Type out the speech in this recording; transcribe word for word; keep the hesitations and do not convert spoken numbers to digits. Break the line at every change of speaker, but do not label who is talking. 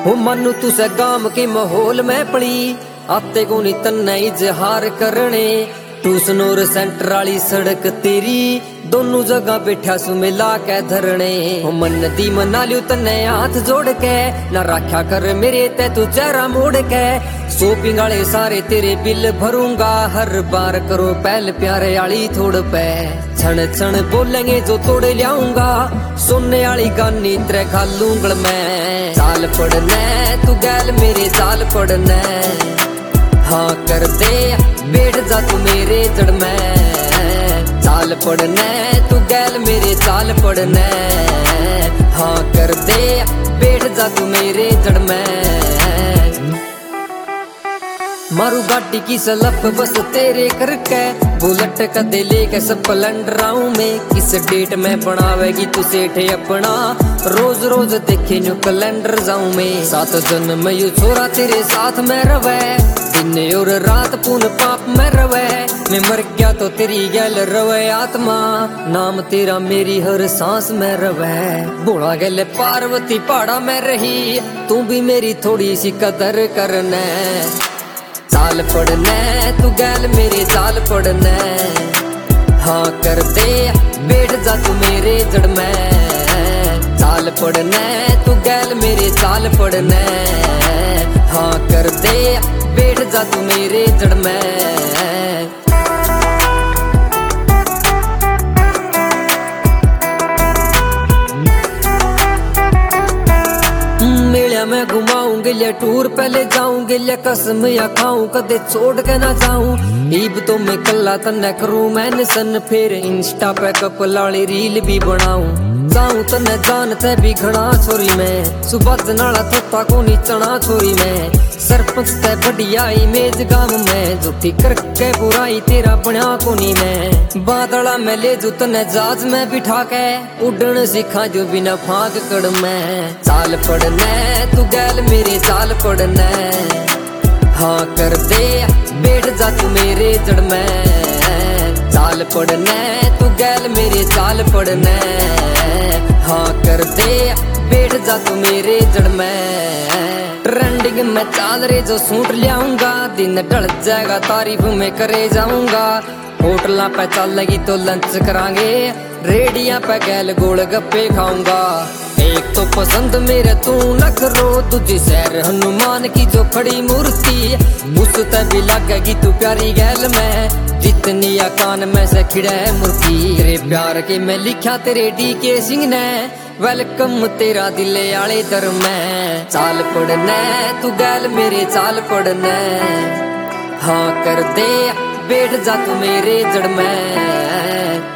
हो मनु तुसे गाम के माहौल में पड़ी आते को नी तन्ने इजहार करने तू सनोर सेंटर वाली सड़क तेरी दोनों जगह बैठा सु मिला के धरने हो मन दी मना लियो तन्ने हाथ जोड़ के ना रखा कर मेरे ते तू चेहरा मोड़ के शॉपिंग वाले सारे तेरे बिल भरूंगा हर बार करो पहल प्यारे आली थोड़ पे क्षण क्षण बोलेंगे जो तोड़े लियाऊंगा सोने वाली गानी तेरे खालूंगल में चाल पड़ने तू गैल मेरे चाल पड़ने हाँ कर दे बैठ जा तू मेरे जड़ में चाल पड़ने तू गैल मेरे चाल पड़ने हाँ कर दे बैठ जा तू मेरे जड़ में मारू गाड़ी की सलप बस तेरे करके बुलेट कदे लेके स्प्लेंडर आऊं मैं किस डेट में बनावेगी तू सेठ अपना रोज रोज देखे न्यू कैलेंडर जाऊं मैं सात जन्म यू छोरा तेरे साथ में रवे दिन और रात पून पाप में रवे मैं मर गया तो तेरी गैल रवे आत्मा नाम तेरा मेरी हर सांस में रवे बूढ़ा गैल पार्वती पहाड़ा में रही तू भी मेरी थोड़ी सी कदर करने चाल पड़ने तू गैल मेरे चाल पड़ने हाँ कर दे बैठ जा तू मेरे जड़ में चाल पड़ने तू गैल मेरे चाल पड़ने हाँ कर दे बैठ जा तू मेरे जड़ में मैं घुमाऊंगे ले टूर पहले जाऊंगे ले कसम या खाऊं कदे छोड़ के ना जाऊं ईब तो मैं कल्ला तन्ने करूं मैंने सन फिर इंस्टा पे कपल वाली रील भी बनाऊं जाऊं तन्ने जानते भी घना छोरी में सुबह नाला थोता को नी चना छोरी में सरपंच ते बढ़िया इमेज गांव में झूठी करके बुराई तेरा बना को नी में बादला में ले जू तन्ने जहाज में बिठा के उड़न सिखा जो बिना फाक कड़ में चाल पड़ने तू गैल मेरे चाल पड़ने हाँ कर दे बैठ जा तू मेरे जड़ में चाल पड़ने तू गैल मेरे चाल पड़ने हाँ कर दे बैठ जा तू मेरे जड़ में ट्रेंडिंग में चाल रे जो सूट लियाऊंगा दिन ढल जाएगा तारीफ में करे जाऊंगा होटल पे चल लगी तो लंच करांगे रेडिया पे गैल गोल गप्पे खाऊंगा एक तो पसंद मेरे तू नखरो दूजी सैर हनुमान की जो खड़ी मूर्ति उस भी लगेगी तू प्यारी गैल में जितनी कान में से खिड़े मूर्ति तेरे प्यार के मैं लिखा तेरे डी के सिंह ने वेलकम तेरा दिले आले दर में चाल पड़ने तू गैल मेरे चाल पड़ने हाँ कर दे बैठ जा तू मेरे जड़ में